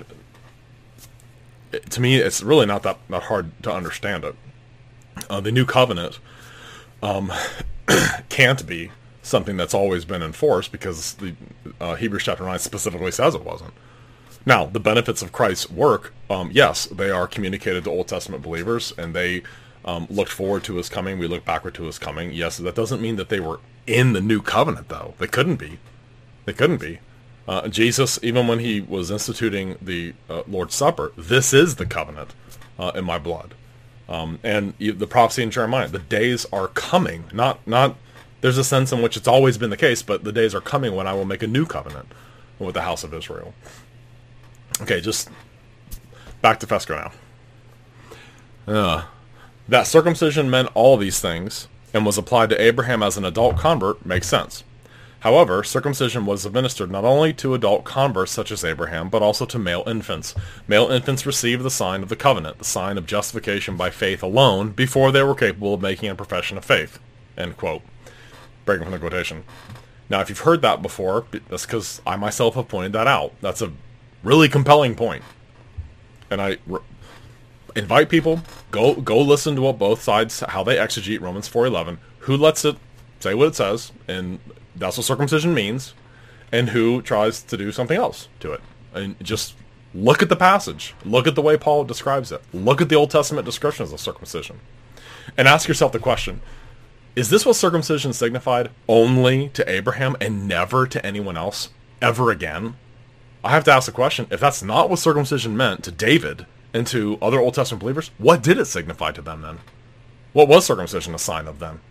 it, to me, it's really not that, that hard to understand it. Uh, the new covenant um, can't be something that's always been enforced because the uh, Hebrews chapter nine specifically says it wasn't. Now, the benefits of Christ's work, um, yes, they are communicated to Old Testament believers, and they um, looked forward to his coming. We look backward to his coming. Yes, that doesn't mean that they were in the new covenant, though. They couldn't be. They couldn't be. Uh, Jesus, even when he was instituting the uh, Lord's Supper, this is the covenant uh, in my blood. Um, and you, the prophecy in Jeremiah, the days are coming. Not, not. There's a sense in which it's always been the case, but the days are coming when I will make a new covenant with the house of Israel. Okay, just back to Fesco now. Uh, that circumcision meant all these things and was applied to Abraham as an adult convert makes sense. However, circumcision was administered not only to adult converts such as Abraham, but also to male infants. Male infants received the sign of the covenant, the sign of justification by faith alone, before they were capable of making a profession of faith. End quote. Breaking from the quotation. Now, if you've heard that before, that's because I myself have pointed that out. That's a really compelling point. And I re- invite people, go go listen to what both sides, how they exegete Romans four eleven, who lets it say what it says, and that's what circumcision means, and who tries to do something else to it. And just look at the passage. Look at the way Paul describes it. Look at the Old Testament descriptions of circumcision. And ask yourself the question, is this what circumcision signified only to Abraham and never to anyone else ever again? I have to ask the question, if that's not what circumcision meant to David and to other Old Testament believers, what did it signify to them then? What was circumcision a sign of then?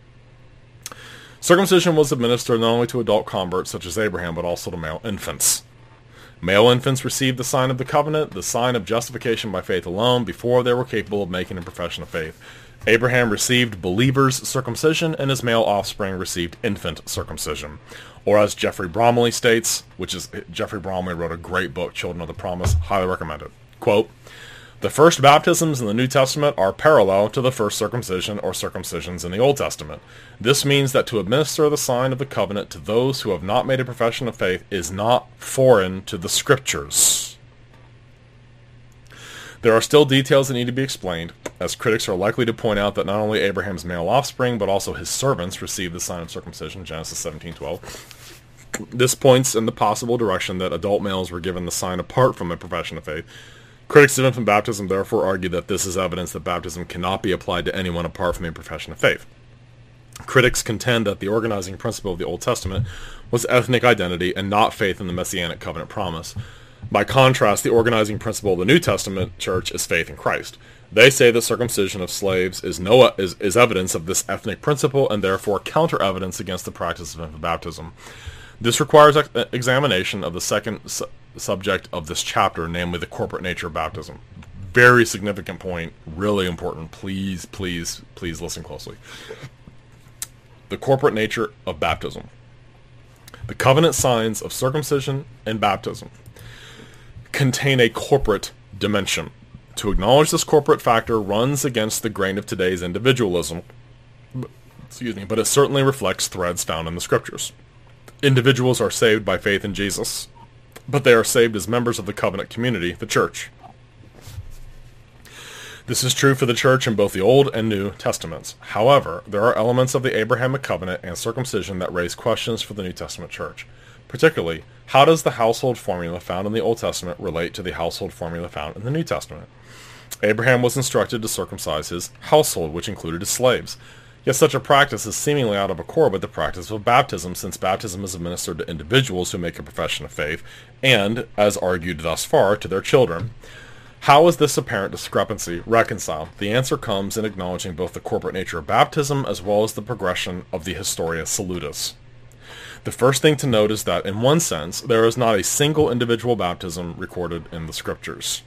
Circumcision was administered not only to adult converts such as Abraham, but also to male infants. Male infants received the sign of the covenant, the sign of justification by faith alone, before they were capable of making a profession of faith. Abraham received believers' circumcision, and his male offspring received infant circumcision. Or as Jeffrey Bromley states, which is, Jeffrey Bromley wrote a great book, Children of the Promise, highly recommend it. Quote, the first baptisms in the New Testament are parallel to the first circumcision or circumcisions in the Old Testament. This means that to administer the sign of the covenant to those who have not made a profession of faith is not foreign to the Scriptures. There are still details that need to be explained, as critics are likely to point out that not only Abraham's male offspring, but also his servants received the sign of circumcision, Genesis seventeen twelve. This points in the possible direction that adult males were given the sign apart from a profession of faith. Critics of infant baptism therefore argue that this is evidence that baptism cannot be applied to anyone apart from a profession of faith. Critics contend that the organizing principle of the Old Testament was ethnic identity and not faith in the Messianic covenant promise. By contrast, the organizing principle of the New Testament church is faith in Christ. They say that circumcision of slaves is no is, is evidence of this ethnic principle and therefore counter-evidence against the practice of infant baptism. This requires ex- examination of the second su- subject of this chapter, namely the corporate nature of baptism. Very significant point, really important. Please, please, please listen closely. The corporate nature of baptism. The covenant signs of circumcision and baptism contain a corporate dimension. To acknowledge this corporate factor runs against the grain of today's individualism. Excuse me, but it certainly reflects threads found in the Scriptures. Individuals are saved by faith in Jesus, but they are saved as members of the covenant community, the church. This is true for the church in both the Old and New Testaments. However, there are elements of the Abrahamic covenant and circumcision that raise questions for the New Testament church. Particularly, how does the household formula found in the Old Testament relate to the household formula found in the New Testament? Abraham was instructed to circumcise his household, which included his slaves. Yet such a practice is seemingly out of accord with the practice of baptism, since baptism is administered to individuals who make a profession of faith, and, as argued thus far, to their children. How is this apparent discrepancy reconciled? The answer comes in acknowledging both the corporate nature of baptism as well as the progression of the Historia Salutis. The first thing to note is that, in one sense, there is not a single individual baptism recorded in the Scriptures.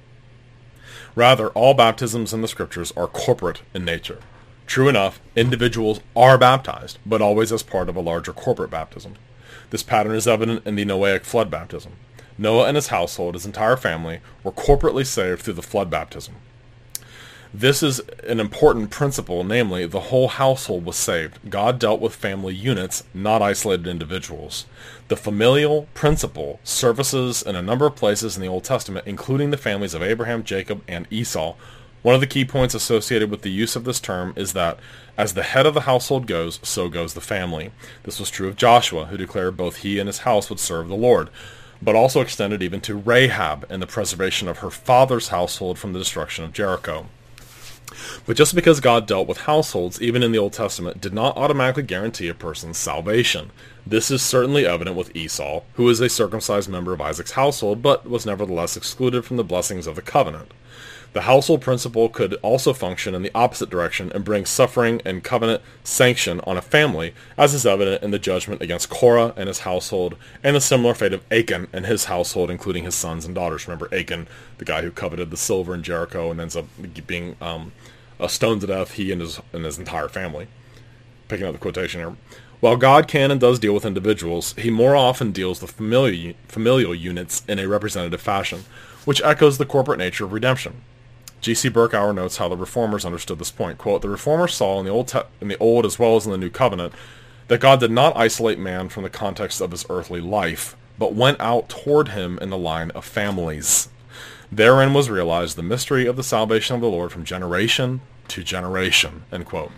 Rather, all baptisms in the Scriptures are corporate in nature. True enough, individuals are baptized, but always as part of a larger corporate baptism. This pattern is evident in the Noahic flood baptism. Noah and his household, his entire family, were corporately saved through the flood baptism. This is an important principle, namely, the whole household was saved. God dealt with family units, not isolated individuals. The familial principle surfaces in a number of places in the Old Testament, including the families of Abraham, Jacob, and Esau. One of the key points associated with the use of this term is that, as the head of the household goes, so goes the family. This was true of Joshua, who declared both he and his house would serve the Lord, but also extended even to Rahab and the preservation of her father's household from the destruction of Jericho. But just because God dealt with households, even in the Old Testament, did not automatically guarantee a person's salvation. This is certainly evident with Esau, who is a circumcised member of Isaac's household, but was nevertheless excluded from the blessings of the covenant. The household principle could also function in the opposite direction and bring suffering and covenant sanction on a family, as is evident in the judgment against Korah and his household, and the similar fate of Achan and his household, including his sons and daughters. Remember Achan, the guy who coveted the silver in Jericho and ends up being um, stoned to death, he and his, and his entire family. Picking up the quotation here. While God can and does deal with individuals, he more often deals with familial, familial units in a representative fashion, which echoes the corporate nature of redemption. G C Berkauer notes how the Reformers understood this point. Quote, the Reformers saw in the, Old Te- in the Old as well as in the New Covenant that God did not isolate man from the context of his earthly life, but went out toward him in the line of families. Therein was realized the mystery of the salvation of the Lord from generation to generation. End quote.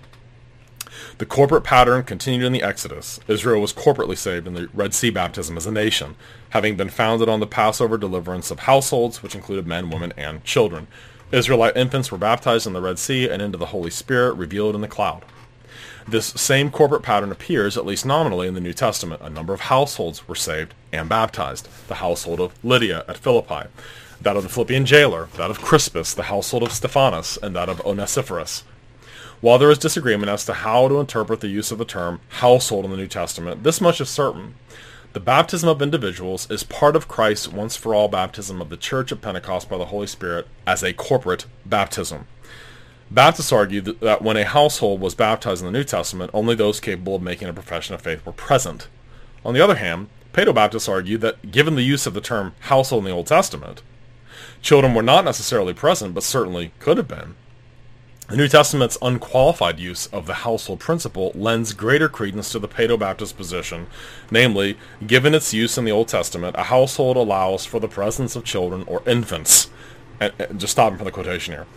The corporate pattern continued in the Exodus. Israel was corporately saved in the Red Sea baptism as a nation, having been founded on the Passover deliverance of households, which included men, women, and children. Israelite infants were baptized in the Red Sea and into the Holy Spirit revealed in the cloud. This same corporate pattern appears, at least nominally, in the New Testament. A number of households were saved and baptized. The household of Lydia at Philippi, that of the Philippian jailer, that of Crispus, the household of Stephanas, and that of Onesiphorus. While there is disagreement as to how to interpret the use of the term household in the New Testament, this much is certain. The baptism of individuals is part of Christ's once-for-all baptism of the Church at Pentecost by the Holy Spirit as a corporate baptism. Baptists argue that when a household was baptized in the New Testament, only those capable of making a profession of faith were present. On the other hand, Paedo-Baptists argue that, given the use of the term household in the Old Testament, children were not necessarily present, but certainly could have been. The New Testament's unqualified use of the household principle lends greater credence to the Paedo-Baptist position, namely, given its use in the Old Testament, a household allows for the presence of children or infants. And, and just stopping for the quotation here.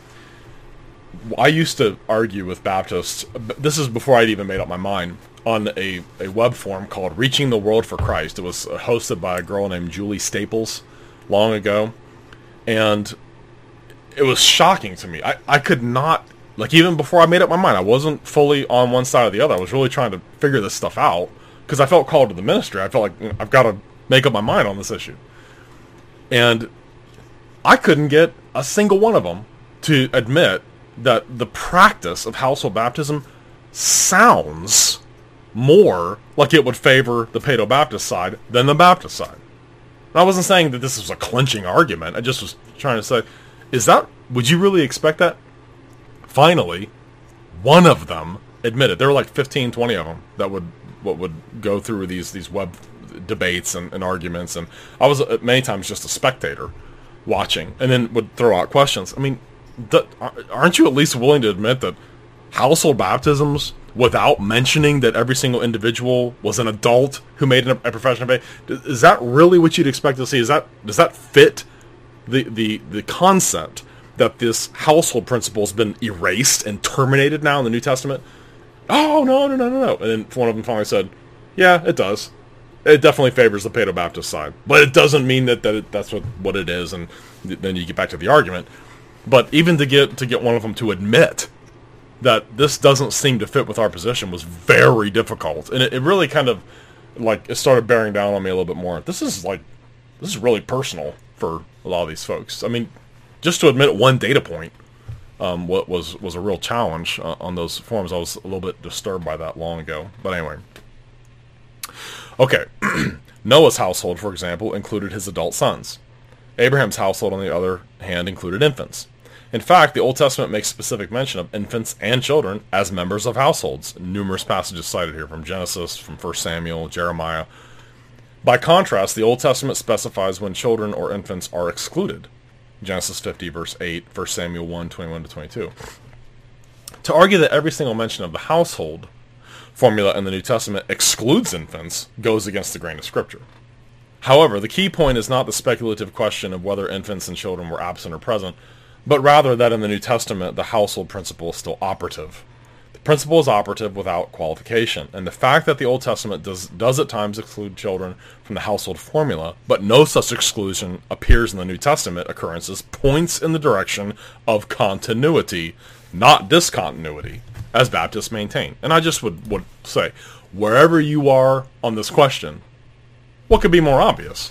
I used to argue with Baptists, this is before I'd even made up my mind, on a, a web forum called Reaching the World for Christ. It was hosted by a girl named Julie Staples long ago, and it was shocking to me. I, I could not... Like, even before I made up my mind, I wasn't fully on one side or the other. I was really trying to figure this stuff out, because I felt called to the ministry. I felt like, you know, I've got to make up my mind on this issue. And I couldn't get a single one of them to admit that the practice of household baptism sounds more like it would favor the Paedo-Baptist side than the Baptist side. And I wasn't saying that this was a clinching argument. I just was trying to say, is that, would you really expect that? Finally, one of them admitted. There were like fifteen, twenty of them that would what would go through these these web debates and, and arguments, and I was uh, many times just a spectator watching, and then would throw out questions. I mean, th- aren't you at least willing to admit that household baptisms, without mentioning that every single individual was an adult who made a, a profession of faith, is that really what you'd expect to see? Is that does that fit the the the concept that this household principle has been erased and terminated now in the New Testament? Oh, no, no, no, no, no. And then one of them finally said, yeah, it does. It definitely favors the Paedo-Baptist side. But it doesn't mean that, that it, that's what, what it is, and then you get back to the argument. But even to get to get one of them to admit that this doesn't seem to fit with our position was very difficult. And it, it really kind of, like, it started bearing down on me a little bit more. This is, like, this is really personal for a lot of these folks. I mean, just to admit one data point um, what was, was a real challenge uh, on those forums. I was a little bit disturbed by that long ago. But anyway. Okay. Noah's household, for example, included his adult sons. Abraham's household, on the other hand, included infants. In fact, the Old Testament makes specific mention of infants and children as members of households. Numerous passages cited here from Genesis, from First Samuel, Jeremiah. By contrast, the Old Testament specifies when children or infants are excluded. Genesis fifty, verse eight, First Samuel one, twenty-one to twenty-two. To argue that every single mention of the household formula in the New Testament excludes infants goes against the grain of Scripture. However, the key point is not the speculative question of whether infants and children were absent or present, but rather that in the New Testament the household principle is still operative. The principle is operative without qualification, and the fact that the Old Testament does, does at times exclude children from the household formula, but no such exclusion appears in the New Testament occurrences, points in the direction of continuity, not discontinuity, as Baptists maintain. And I just would, would say, wherever you are on this question, what could be more obvious?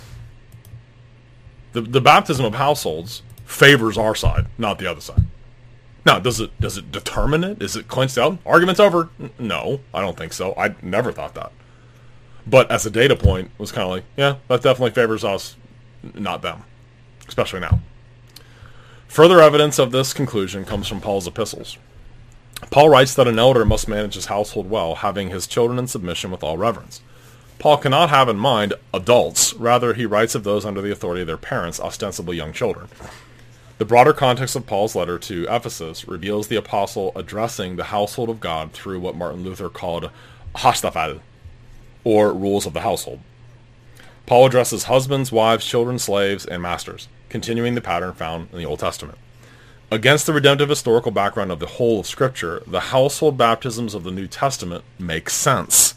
The, the baptism of households favors our side, not the other side. Now, does it does it determine it? Is it clinched out? Argument's over? No, I don't think so. I never thought that. But as a data point, it was kind of like, yeah, that definitely favors us, not them, especially now. Further evidence of this conclusion comes from Paul's epistles. Paul writes that an elder must manage his household well, having his children in submission with all reverence. Paul cannot have in mind adults. Rather, he writes of those under the authority of their parents, ostensibly young children. The broader context of Paul's letter to Ephesus reveals the apostle addressing the household of God through what Martin Luther called hastafel, or rules of the household. Paul addresses husbands, wives, children, slaves, and masters, continuing the pattern found in the Old Testament. Against the redemptive historical background of the whole of Scripture, the household baptisms of the New Testament make sense.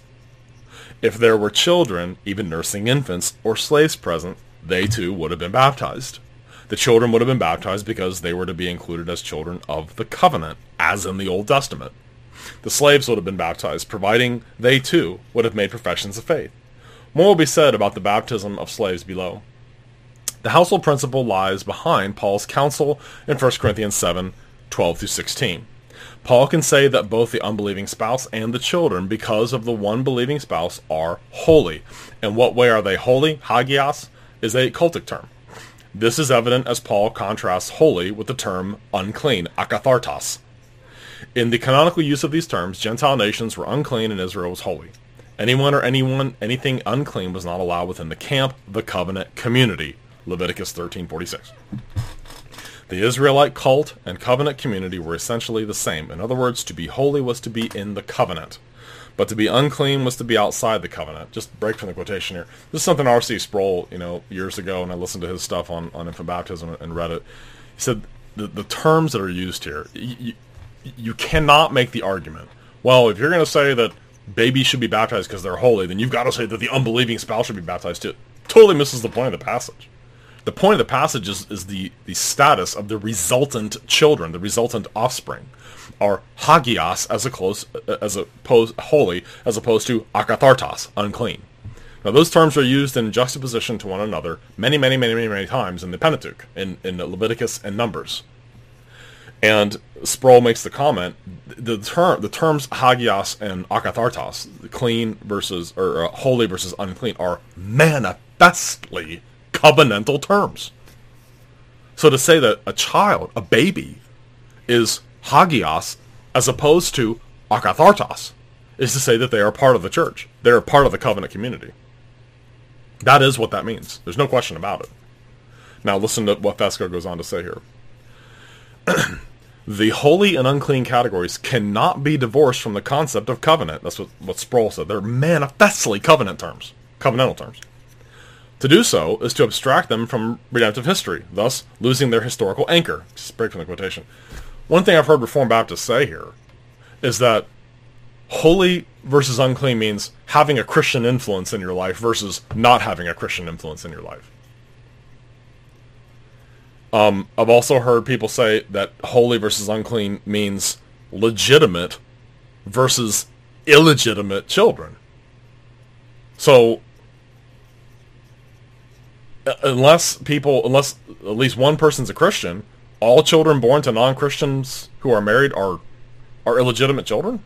If there were children, even nursing infants, or slaves present, they too would have been baptized. The children would have been baptized because they were to be included as children of the covenant, as in the Old Testament. The slaves would have been baptized, providing they too would have made professions of faith. More will be said about the baptism of slaves below. The household principle lies behind Paul's counsel in First Corinthians seven, twelve through sixteen. Paul can say that both the unbelieving spouse and the children, because of the one believing spouse, are holy. In what way are they holy? Hagios is a cultic term. This is evident as Paul contrasts holy with the term unclean, akathartos. In the canonical use of these terms, Gentile nations were unclean and Israel was holy. Anyone or anyone, anything unclean was not allowed within the camp, the covenant community. Leviticus thirteen forty-six. The Israelite cult and covenant community were essentially the same. In other words, to be holy was to be in the covenant. But to be unclean was to be outside the covenant. Just break from the quotation here. This is something R C Sproul, you know, years ago, and I listened to his stuff on, on infant baptism and read it. He said the, the terms that are used here, you, you cannot make the argument, well, if you're going to say that babies should be baptized because they're holy, then you've got to say that the unbelieving spouse should be baptized too. Totally misses the point of the passage. The point of the passage is, is the, the status of the resultant children, the resultant offspring, are hagios as a close as opposed holy as opposed to akathartos, unclean. Now those terms are used in juxtaposition to one another many, many, many, many, many times in the Pentateuch, in, in Leviticus and Numbers. And Sproul makes the comment: the term, the terms hagios and akathartos, clean versus or uh, holy versus unclean, are manifestly covenantal terms. So to say that a child, a baby, is hagios as opposed to akathartos is to say that they are part of the church. They are part of the covenant community. That is what that means. There's no question about it. Now listen to what Fesko goes on to say here. The holy and unclean categories cannot be divorced from the concept of covenant. That's what, what Sproul said. They're manifestly covenant terms, covenantal terms. To do so is to abstract them from redemptive history, thus losing their historical anchor. Just break from the quotation. One thing I've heard Reformed Baptists say here is that holy versus unclean means having a Christian influence in your life versus not having a Christian influence in your life. Um, I've also heard people say that holy versus unclean means legitimate versus illegitimate children. So, unless people, unless at least one person's a Christian, all children born to non-Christians who are married are are illegitimate children?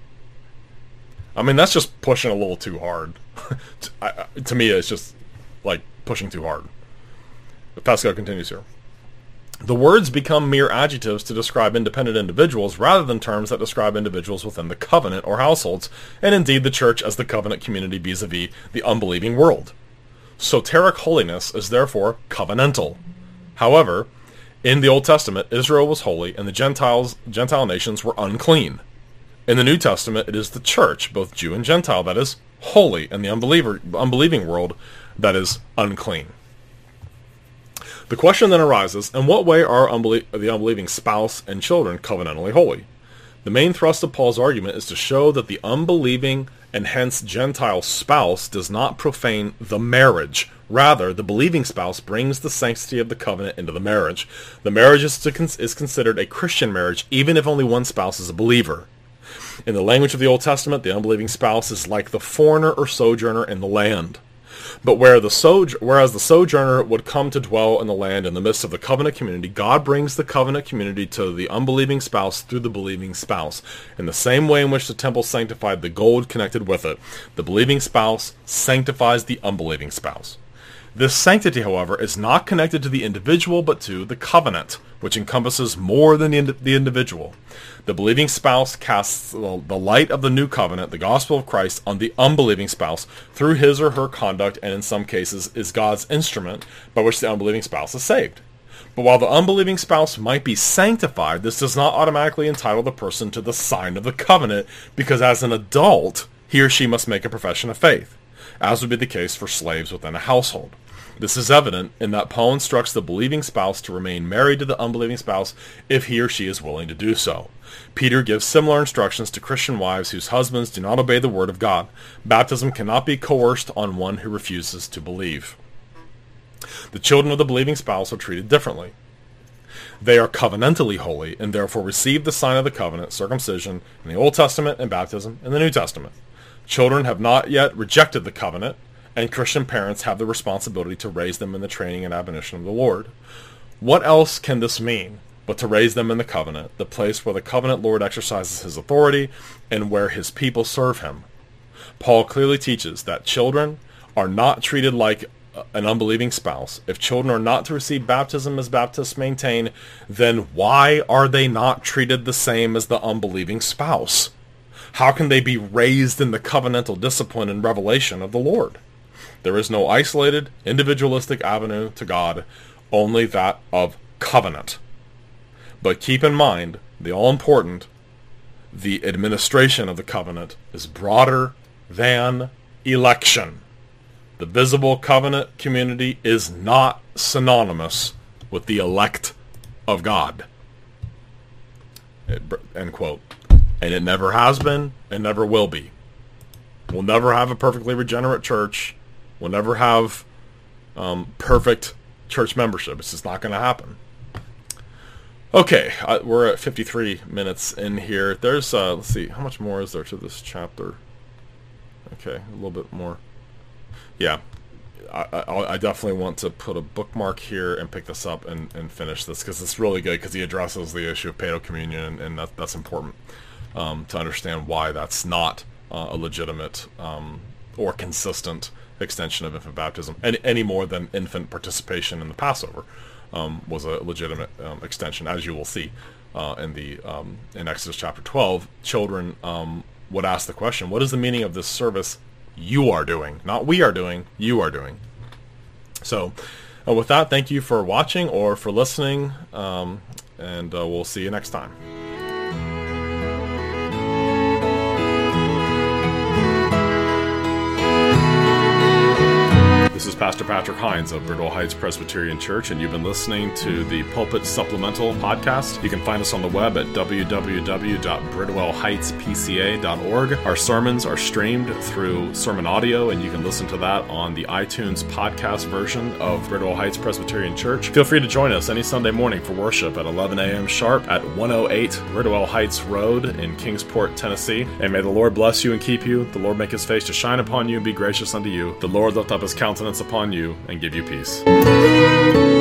I mean, that's just pushing a little too hard. I, to me, it's just like pushing too hard. But Fesco continues here. The words become mere adjectives to describe independent individuals rather than terms that describe individuals within the covenant or households, and indeed the church as the covenant community vis-a-vis the unbelieving world. Soteric holiness is therefore covenantal. However, in the Old Testament, Israel was holy and the Gentiles, Gentile nations were unclean. In the New Testament, it is the church, both Jew and Gentile, that is holy, and the unbeliever, unbelieving world that is unclean. The question then arises, in what way are unbelie- the unbelieving spouse and children covenantally holy? The main thrust of Paul's argument is to show that the unbelieving and hence Gentile spouse does not profane the marriage. Rather, the believing spouse brings the sanctity of the covenant into the marriage. The marriage is, to con- is considered a Christian marriage, even if only one spouse is a believer. In the language of the Old Testament, the unbelieving spouse is like the foreigner or sojourner in the land. But where the soj- whereas the sojourner would come to dwell in the land in the midst of the covenant community, God brings the covenant community to the unbelieving spouse through the believing spouse. In the same way in which the temple sanctified the gold connected with it, the believing spouse sanctifies the unbelieving spouse. This sanctity, however, is not connected to the individual but to the covenant, which encompasses more than the, ind- the individual. The believing spouse casts the light of the new covenant, the gospel of Christ, on the unbelieving spouse through his or her conduct, and in some cases is God's instrument by which the unbelieving spouse is saved. But while the unbelieving spouse might be sanctified, this does not automatically entitle the person to the sign of the covenant, because as an adult, he or she must make a profession of faith, as would be the case for slaves within a household. This is evident in that Paul instructs the believing spouse to remain married to the unbelieving spouse if he or she is willing to do so. Peter gives similar instructions to Christian wives whose husbands do not obey the word of God. Baptism cannot be coerced on one who refuses to believe. The children of the believing spouse are treated differently. They are covenantally holy and therefore receive the sign of the covenant, circumcision, in the Old Testament and baptism in the New Testament. Children have not yet rejected the covenant, and Christian parents have the responsibility to raise them in the training and admonition of the Lord. What else can this mean but to raise them in the covenant, the place where the covenant Lord exercises his authority and where his people serve him? Paul clearly teaches that children are not treated like an unbelieving spouse. If children are not to receive baptism as Baptists maintain, then why are they not treated the same as the unbelieving spouse? How can they be raised in the covenantal discipline and revelation of the Lord? There is no isolated, individualistic avenue to God, only that of covenant. But keep in mind, the all-important, the administration of the covenant is broader than election. The visible covenant community is not synonymous with the elect of God. End quote. And it never has been, and never will be. We'll never have a perfectly regenerate church. We'll never have um, perfect church membership. It's just not going to happen. Okay, uh, we're at fifty-three minutes in here. There's, uh, let's see, how much more is there to this chapter? Okay, a little bit more. Yeah, I, I, I definitely want to put a bookmark here and pick this up and, and finish this, because it's really good, because he addresses the issue of paedo communion, and, and that, that's important um, to understand why that's not uh, a legitimate um, or consistent extension of infant baptism, any, any more than infant participation in the Passover um, was a legitimate um, extension, as you will see uh, in the um, in Exodus chapter twelve. Children um, would ask the question, what is the meaning of this service you are doing? Not we are doing, you are doing. So uh, with that, thank you for watching or for listening, um, and uh, we'll see you next time. This is Pastor Patrick Hines of Bridwell Heights Presbyterian Church, and you've been listening to the Pulpit Supplemental Podcast. You can find us on the web at w w w dot bridwell heights p c a dot org. Our sermons are streamed through Sermon Audio, and you can listen to that on the iTunes podcast version of Bridwell Heights Presbyterian Church. Feel free to join us any Sunday morning for worship at eleven a.m. sharp at one oh eight Bridwell Heights Road in Kingsport, Tennessee. And may the Lord bless you and keep you. The Lord make his face to shine upon you and be gracious unto you. The Lord lift up his countenance upon you and give you peace.